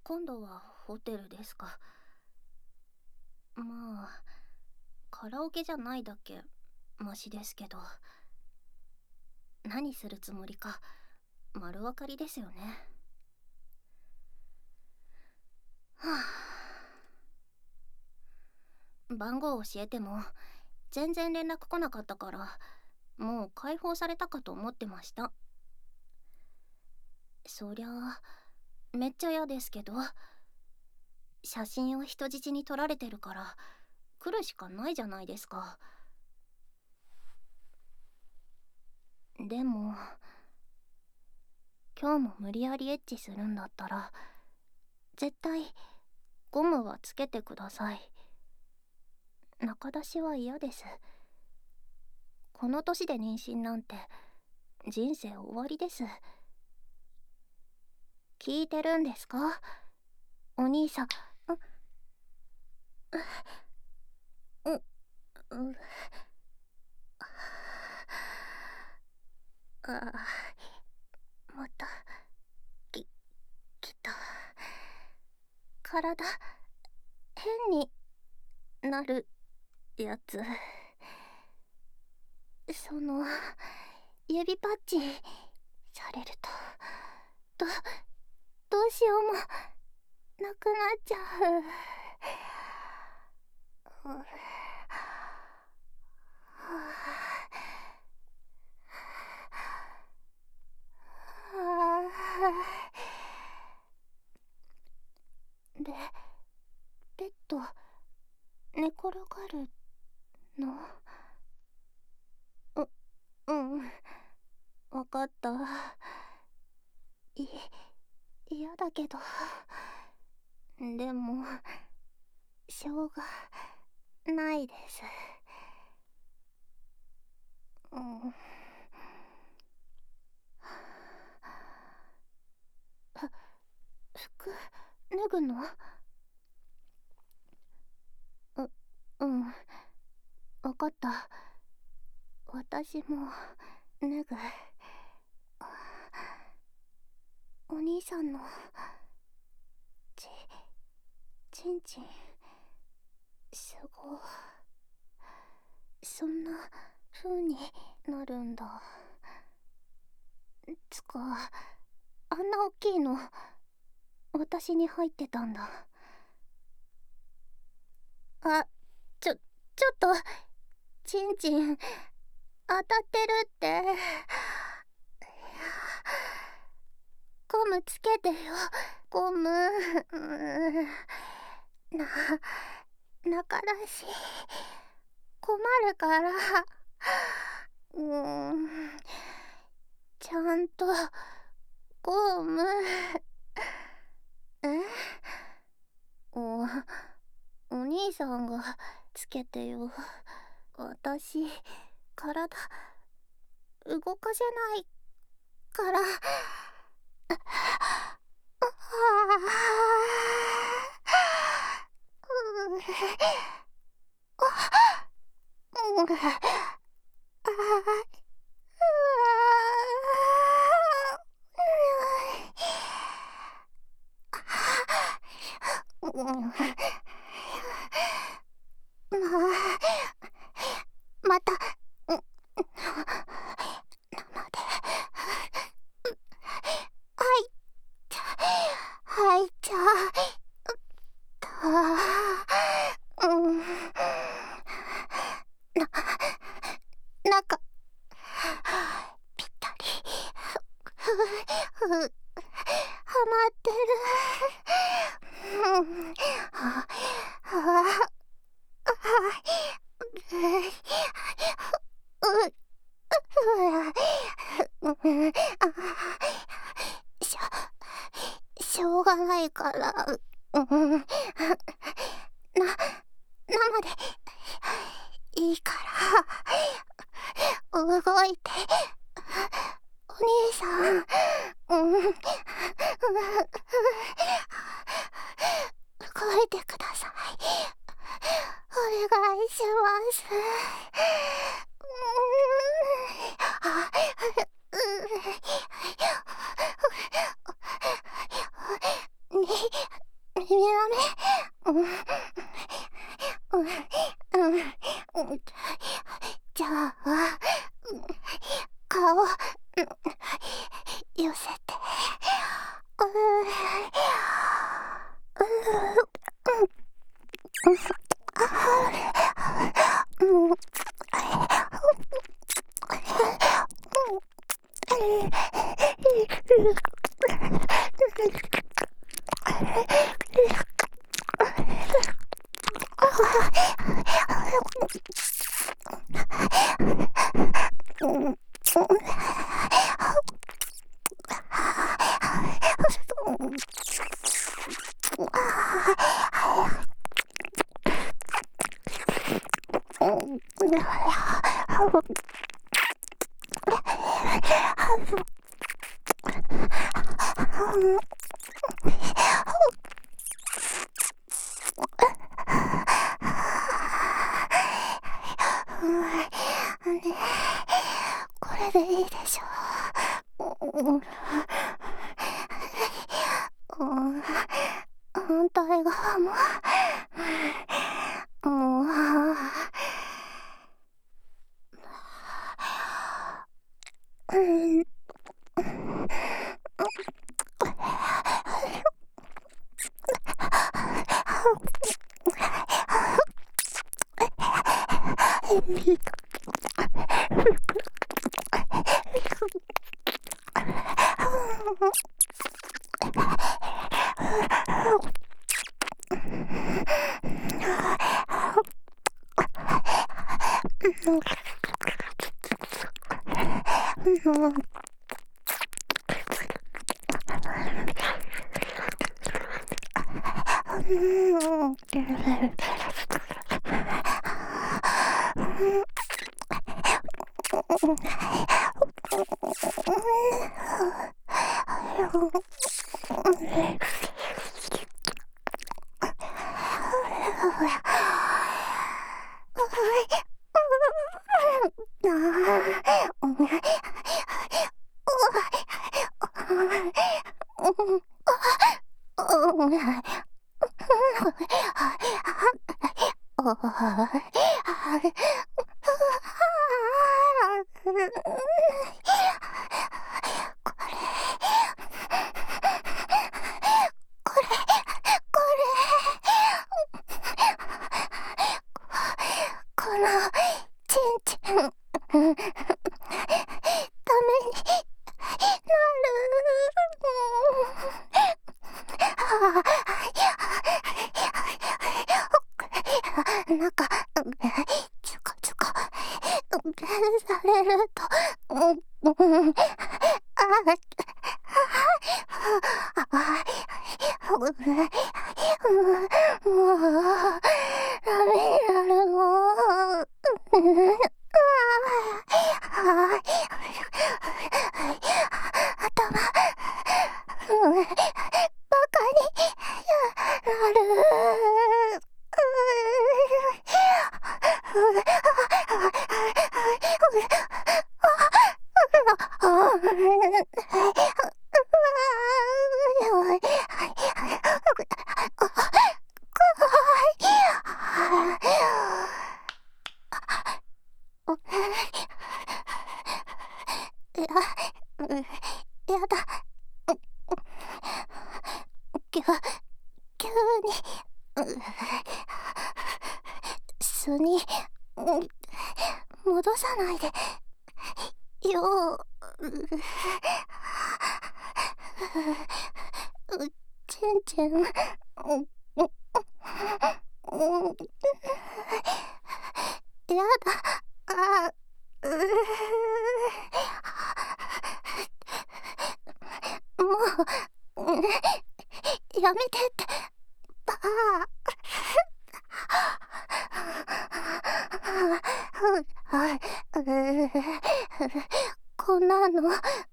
今度はホテルですか。まあカラオケじゃないだけマシですけど、何するつもりか丸分かりですよね。はあ、番号教えても全然連絡来なかったから、もう解放されたかと思ってました。そりゃあめっちゃ嫌ですけど、写真を人質に撮られてるから来るしかないじゃないですか。でも今日も無理やりエッチするんだったら絶対ゴムはつけてください。中出しは嫌です。この年で妊娠なんて人生終わりです。聞いてるんですか、お兄さん。う、う、う、あ、またき来た。体変になるやつ。その指パッチンされるとどうしようもなくなっちゃう。で、ベッド寝転がるの？うん、わかった。嫌だけど、でもしょうがないです。うん。服脱ぐの？うん、わかった。私も脱ぐ。お兄さんのちんちんすご。そんな風になるんだ。つかあんな大きいの私に入ってたんだ。あ、ちょっとちんちん当たってるって。ゴムつけてよ、ゴム。中だし困るから。ちゃんとゴム。お兄さんがつけてよ。私体動かせないから。また生で入っちゃった。中ぴったりはまってる。しょうがないから、生でいいから動いて、お兄さん。動いてください。お願いします。 メ。じゃあ顔寄せて。これでいいでしょう。反対側も。なんかチュカチュカされるともうダメになるの。頭バカになる。やだ。急に素に戻さないでよ。チェンチェンやだ。もうやめてってばこんなの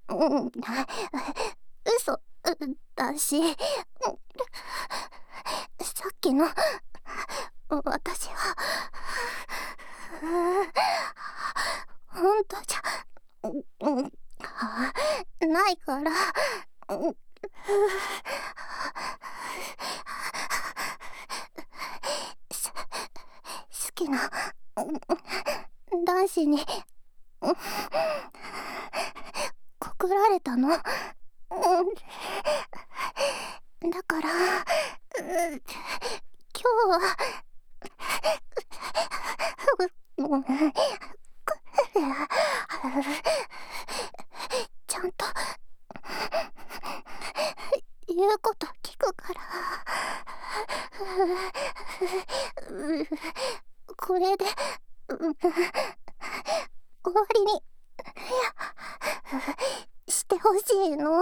嘘だし、さっきの私は本当じゃないから。 きな男子に告られたの。だから今日はちゃんと言うこと聞くから、これで終わりにしてほしいの。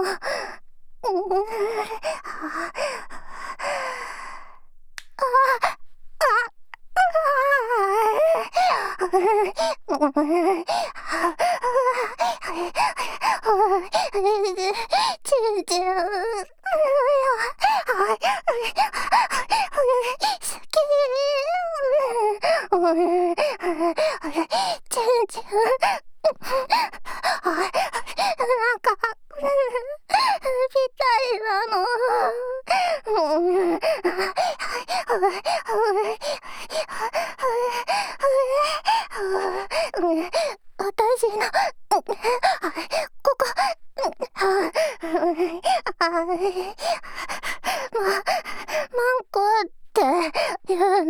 チュンチュン好き。チュンチュンなんかぴったりなの。私のここマンコって言うの？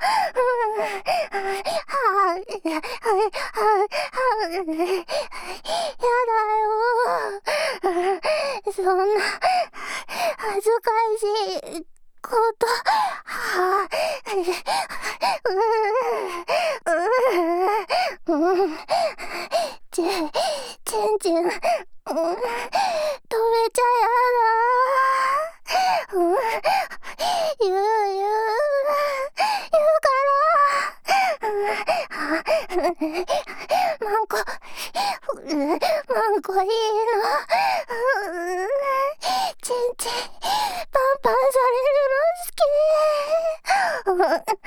やだよ。そんな恥ずかしいことチュンチュン止めちゃやだ。言うからマンコいいの。チンチンパンパンされるの好き。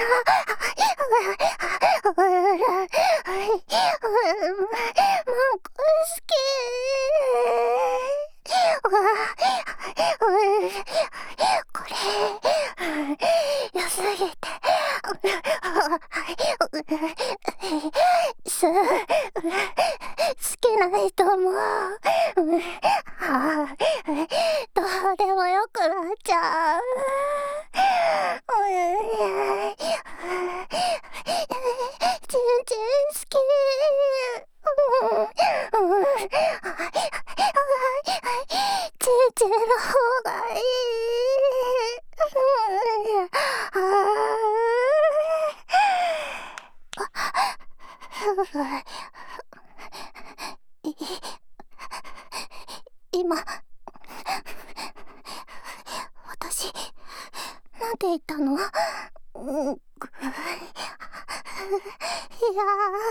マンコ好き。これ良すぎて好きな人もどうでもよくなっちゃう。チンチン好き。チンチンの方がいい。今私なんて言ったの？いや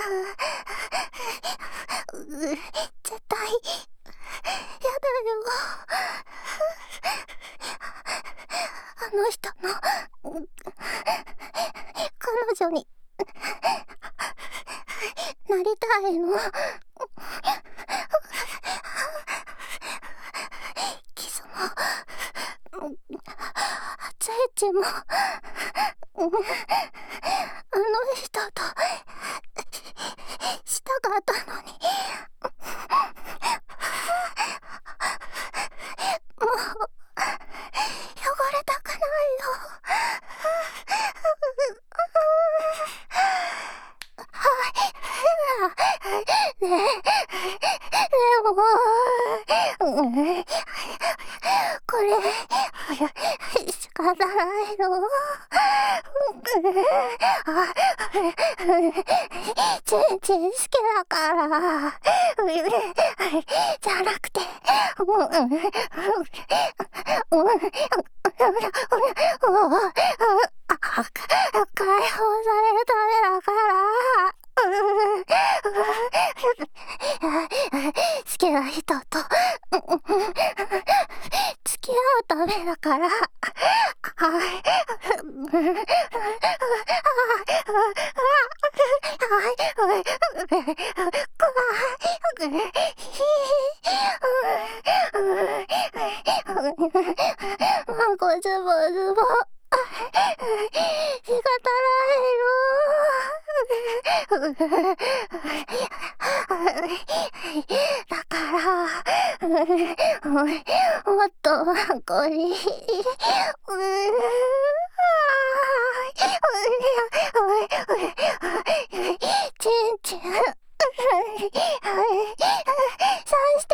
絶対やだよ。あの人の彼女になりたいの。キスも熱い血もあの人としたかったのに。もう汚れたくないよ。ねえ、でもこれ仕方ないの。チンチン好きだからじゃなくて解放されるためだから好きな人と付き合うためだからマンコズボズボ仕方ないの。 もっとこれチンチン刺して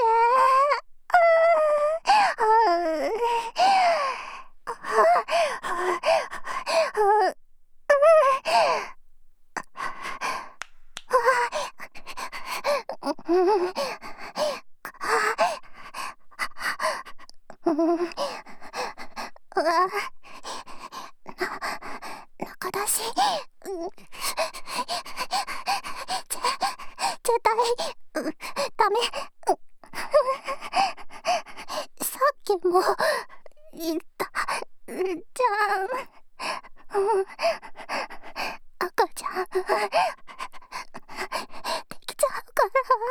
中出し絶対ダメ。さっきも言ったじゃん。赤ちゃんできちゃうから。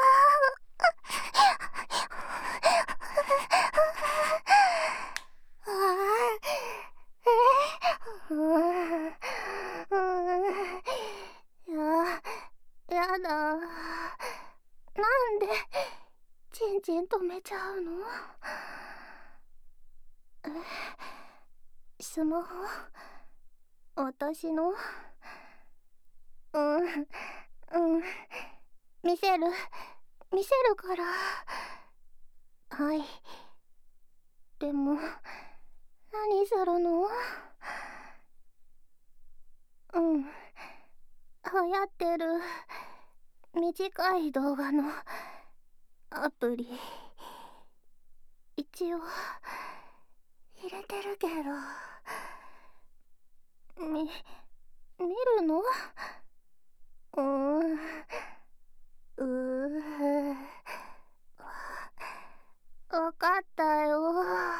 やだ。なんでチンチン止めちゃうの？スマホ私の？見せるから。はい。でも何するの？流行ってる短い動画のアプリ一応入れてるけど見るの？わかったよ。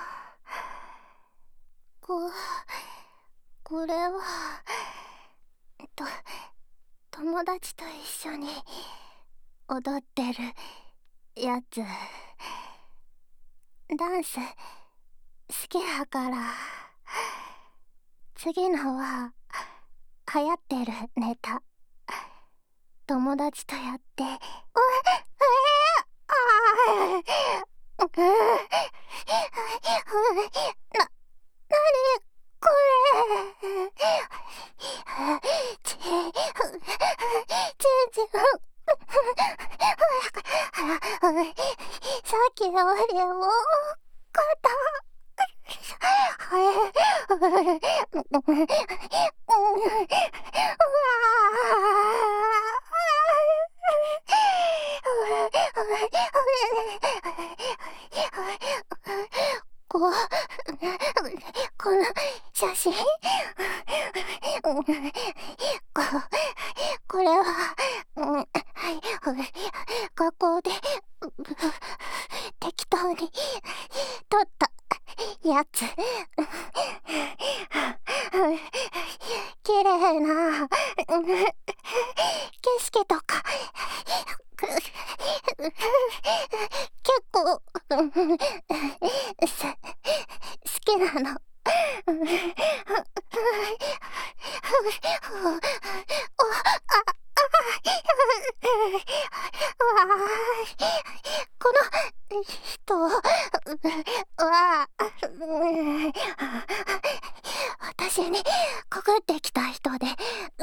これは友達と一緒に踊ってるやつ。ダンス好きだから。次のは流行ってるネタ。友達とやって。なにこれ。ちんさっきよりも肩この写真これは学校で適当に撮ったやつ。綺麗な景色とか結構好きなの。この人は私に告ってきた人で、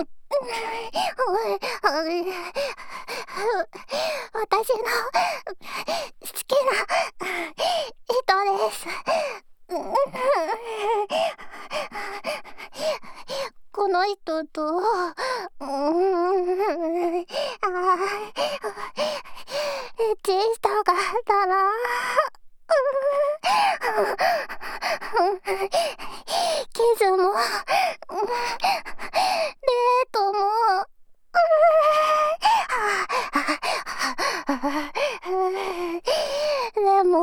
私の好きな人です。この人とエッチしたかったな。キスもデートもでも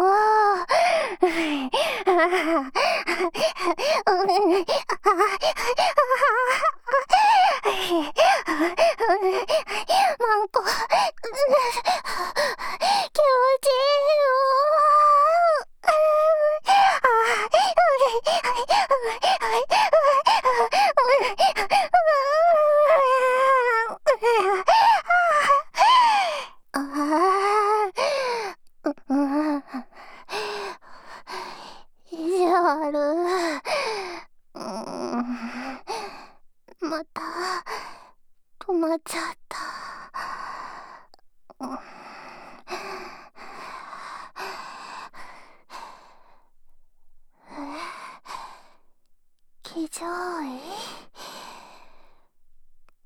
なんか気持ちいいよ。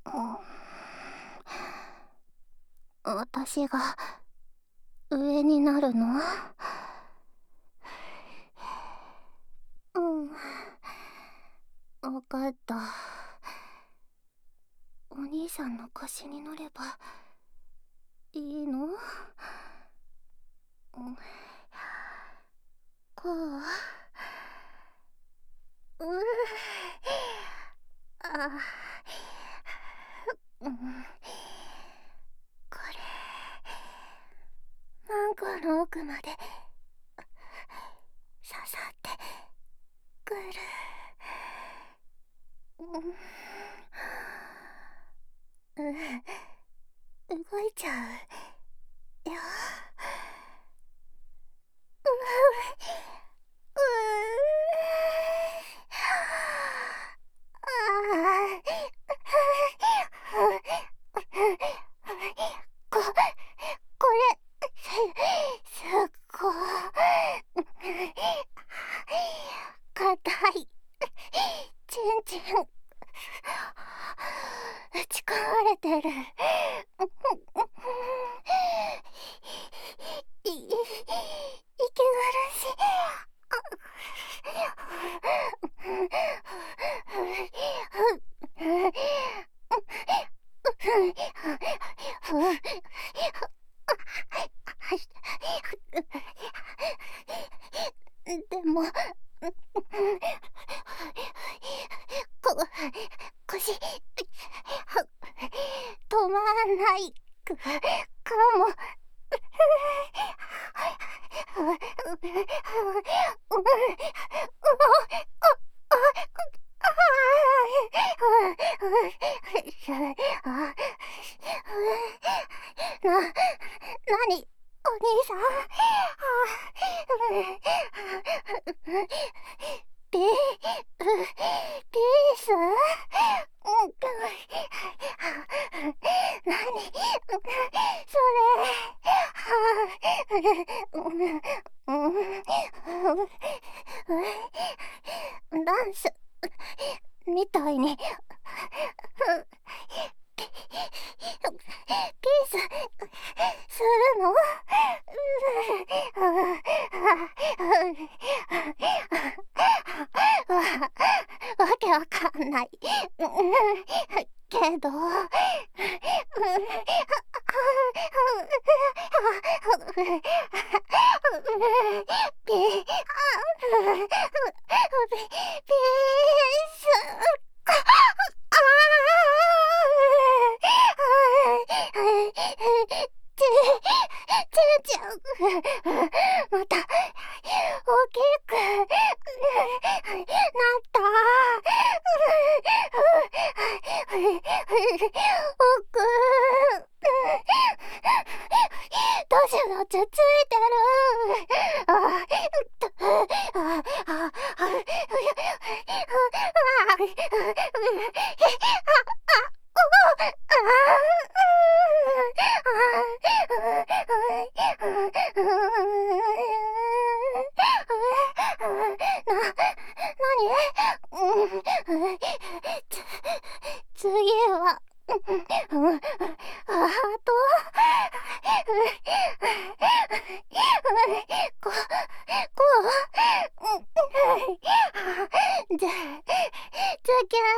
私が上になるの？わかった。お兄さんの腰に乗ればいいの？こう？あ、これマンコの奥まで刺さってくる。動いちゃうよ。これすっごい硬い。ちんちん打ち込まれてる。息苦しい。でも腰止まらないかも。なにお兄さん。ピース？なにそれ。ダンスみたいにピースするの？わけわかんないけどピースちゃう。また大きくなった。奥どうしよう、ついてる。次はハート？こう？じゃきゃ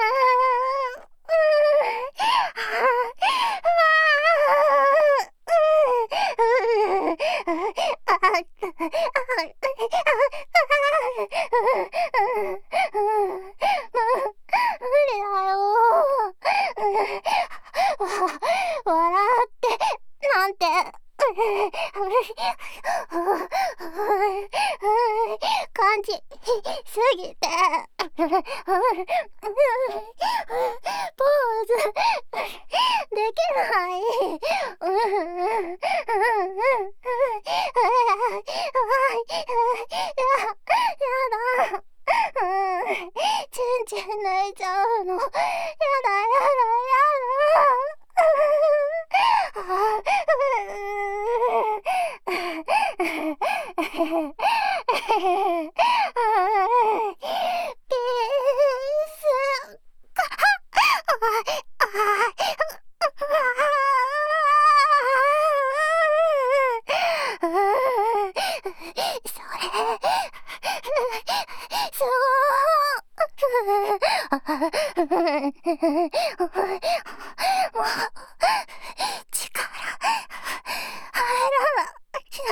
無理だよ。笑ってなんて感じすぎてポーズできない。やだ。ちんちん抜いちゃうの。やだやだピース。 すごー。もう力入らない。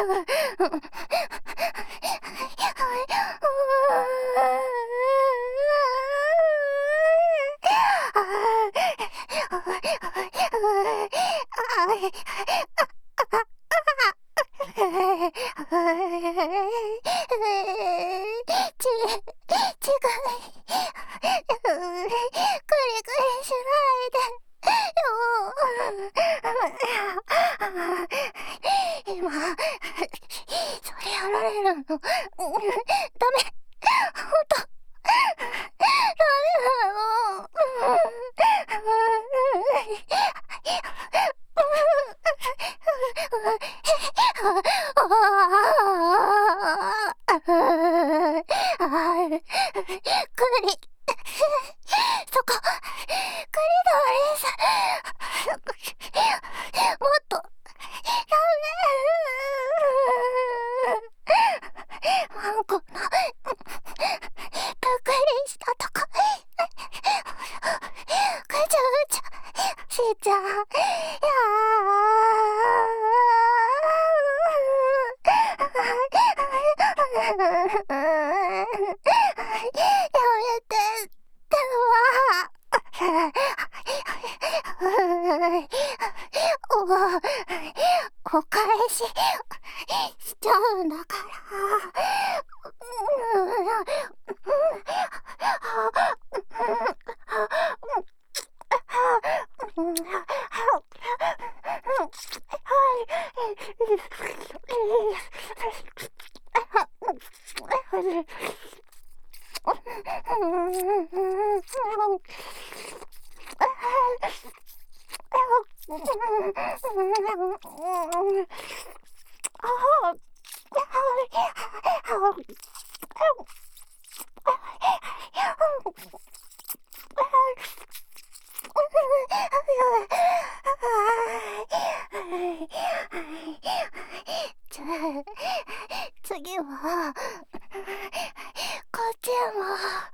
今、それやられるの、ダメ、ほんと、ダメなの。クリ、そこ、クリトリス、もっと、ダメ。ワンコの、ぷくりしたとこ、ぐちゃぐちゃしちゃう。やめてってば。お返ししちゃうんだから。次はこっちも。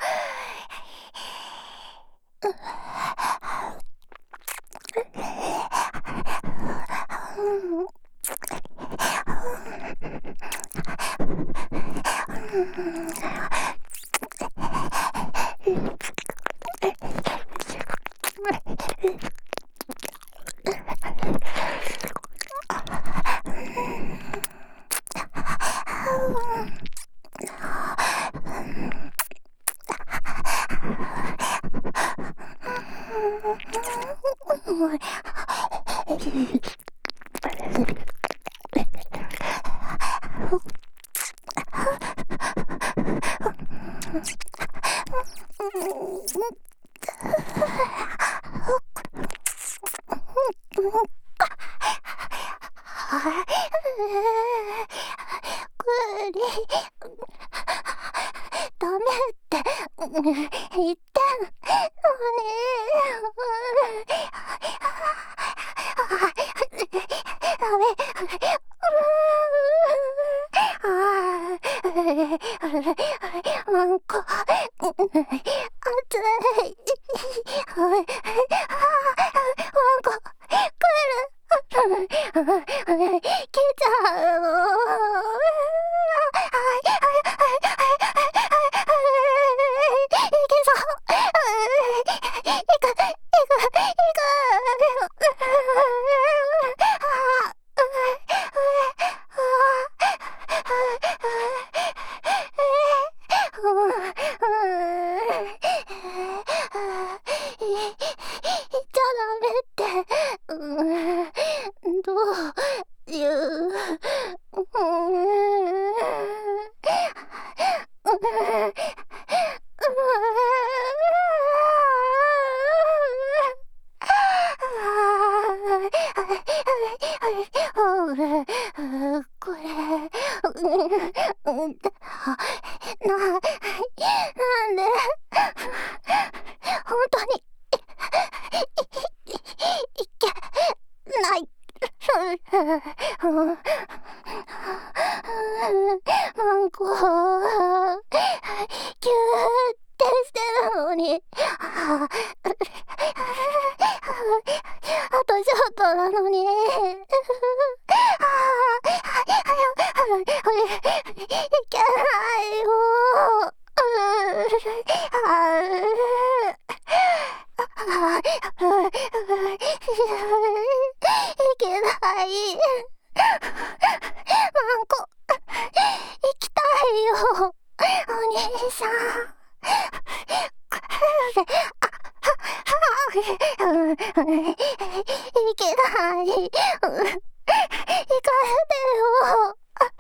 ダメって言ってんのに。ダメ。ワンコ、熱い。ワンコ、来ちゃうの。どういうこれなんで本当にいけない。マンコお兄さん。いけない。行かせてよ。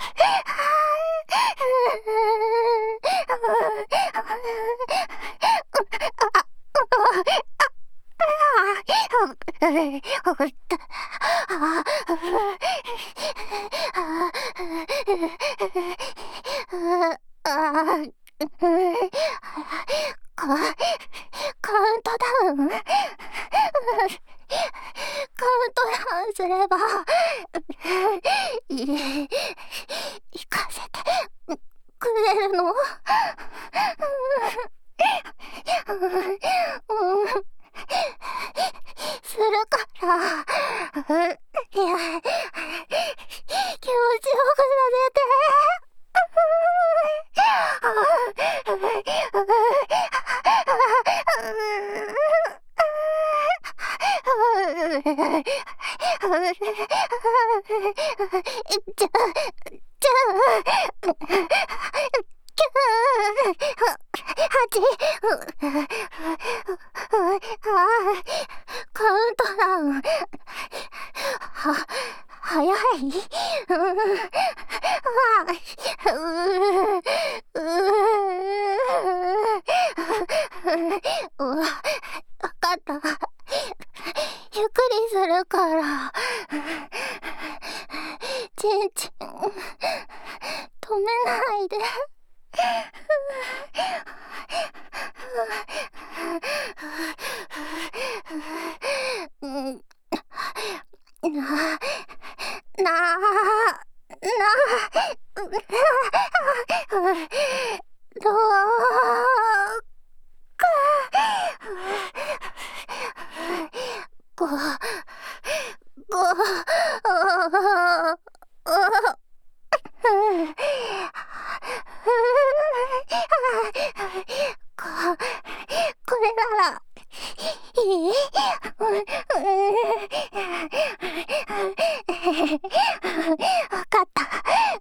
カウントダウンすれば行かせてくれるの？するから。いや、気持ちよくさせて。じゃあ、カウントダウン。早い。わかった。ゆっくりするから。ちんちん、止めないで。どうか。これならいい？わかった。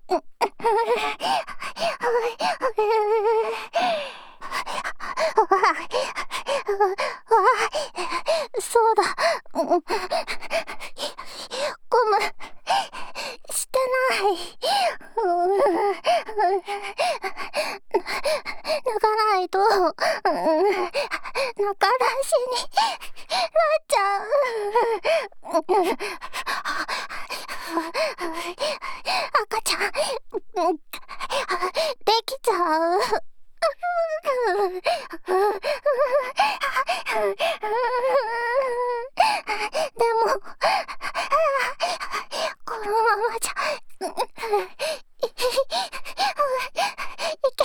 そうだ。ゴムしてない。脱がないと中出しになっちゃう。赤ちゃんできちゃう。でもこのままじゃいけ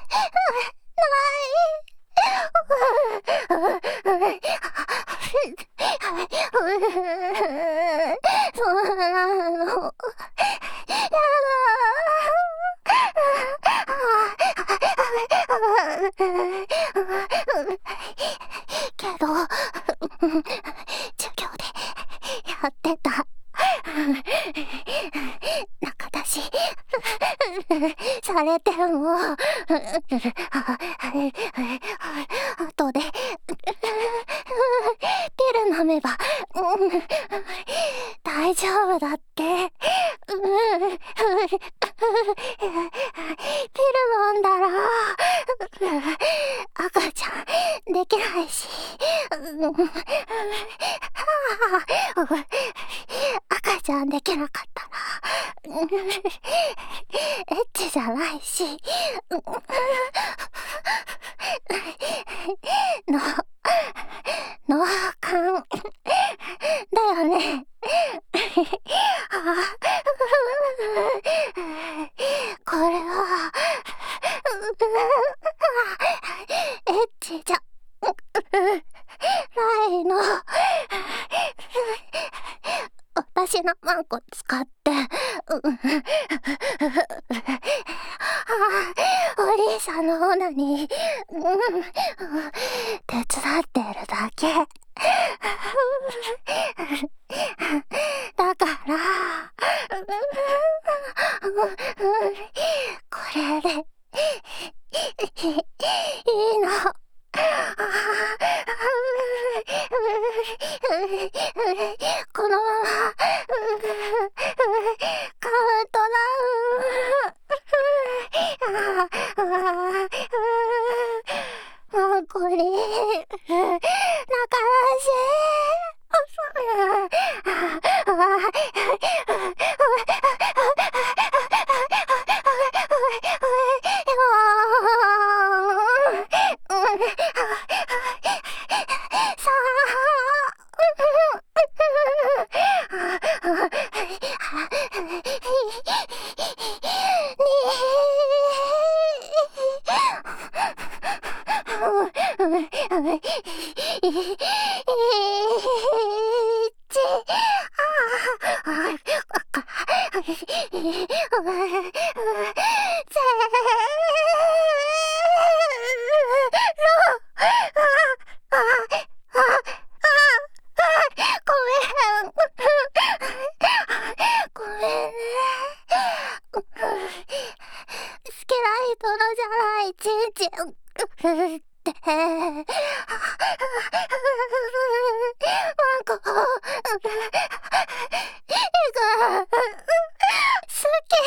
ない。そうなの。けど授業でやってた中出しされても後でピル飲めば大丈夫だって。ピル飲んだら赤ちゃんできないし、赤ちゃんできなかったらエッチじゃないし、脳幹だよね。これはエッチじゃないの。私のマンコ使ってお兄さんのオナに手伝ってるだけだからこれでいいの。このままカウントダウン。もうこれ仲良し。ごめんね。スケライトのじゃないチンチンってマンコ好き。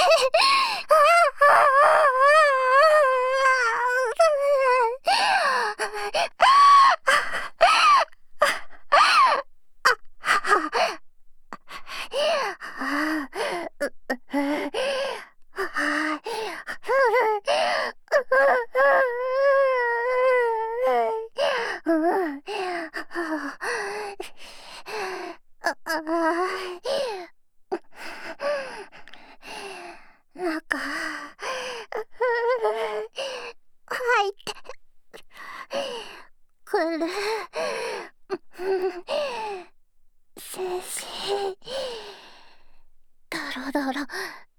なんか入ってくる。精子ドロドロ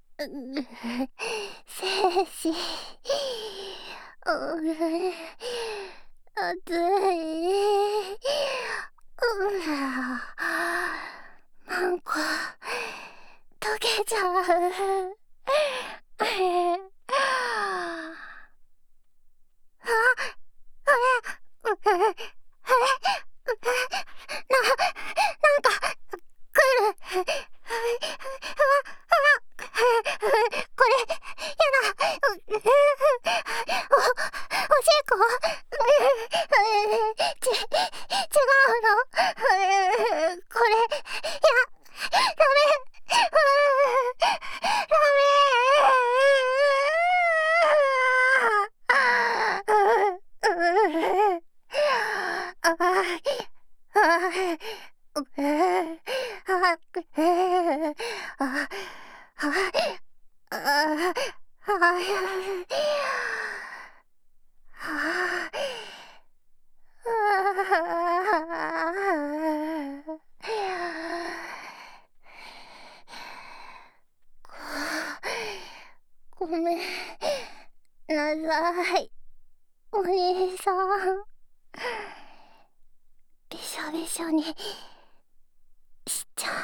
精子熱い。マンコ溶けちゃう。なんか来る。これやだ。おしっこ違うの。これダメ。ダメ。ごめんなさい、お兄さん。びしょびしょにしちゃった。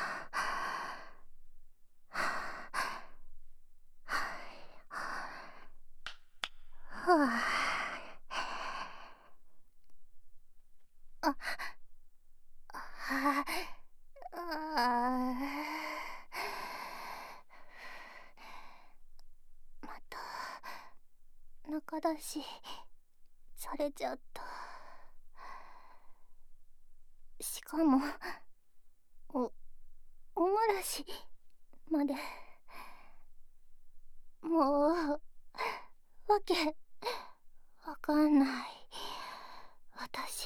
また中出しされちゃった。しかもおもらしまで。もうわけわかんない。私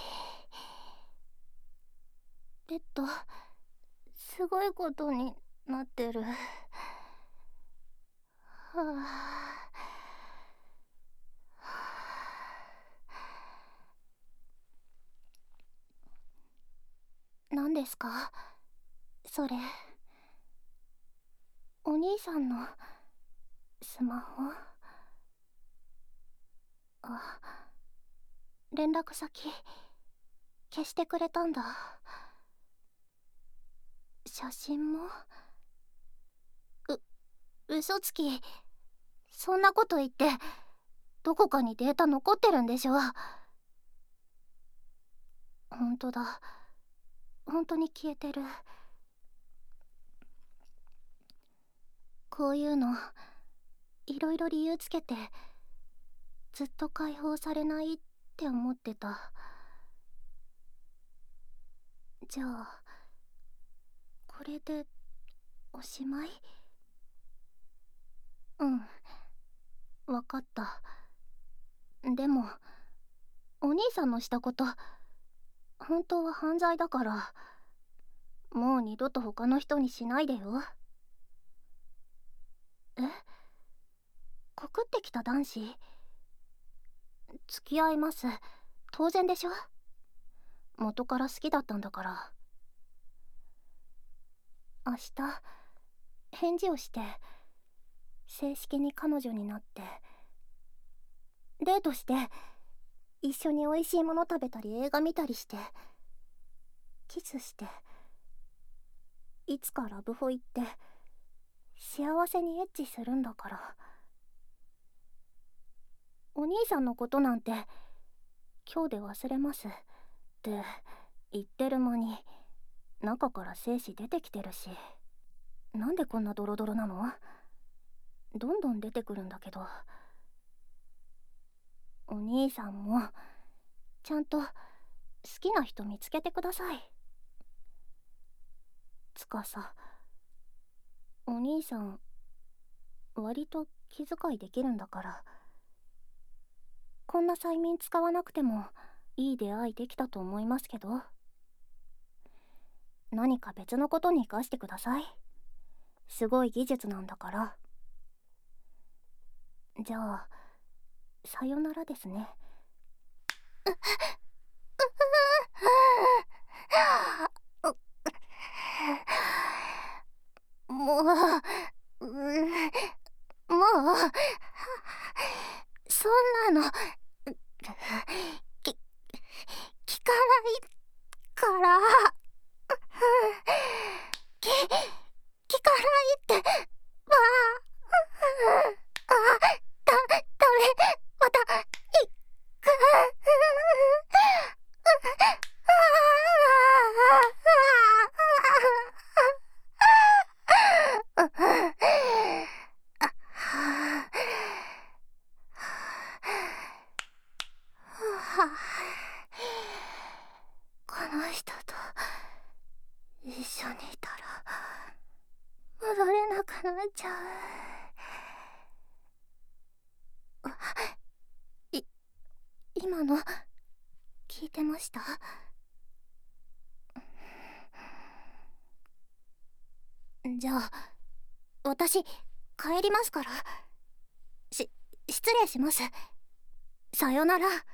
ベッドすごいことになってる。何ですかそれ。お兄さんのスマホ？連絡先消してくれたんだ。写真も嘘つき。 そんなこと言ってどこかにデータ残ってるんでしょ。本当だ、本当に消えてる。こういうのいろいろ理由つけてずっと解放されないって思ってた。じゃあこれでおしまい？うん、わかった。でもお兄さんのしたこと本当は犯罪だから、もう二度と他の人にしないでよ。え、告ってきた男子付き合います、当然でしょ。元から好きだったんだから。明日返事をして正式に彼女になってデートして一緒に美味しいもの食べたり映画見たりしてキスしていつかラブホ行って幸せにエッチするんだから。お兄さんのことなんて今日で忘れますって言ってる間に中から精子出てきてるし。なんでこんなドロドロなの？どんどん出てくるんだけど。お兄さんもちゃんと好きな人見つけてください。つかさ、お兄さん割と気遣いできるんだから、こんな催眠使わなくてもいい出会いできたと思いますけど。何か別のことに生かしてください。すごい技術なんだから。じゃあさよならですね。もう、もうそんなのき聞かないから。聞かないってば。ダメ、また行く。この人と一緒にいたら戻れなくなっちゃう。今の聞いてました？じゃあ私帰りますから。失礼します。さよなら。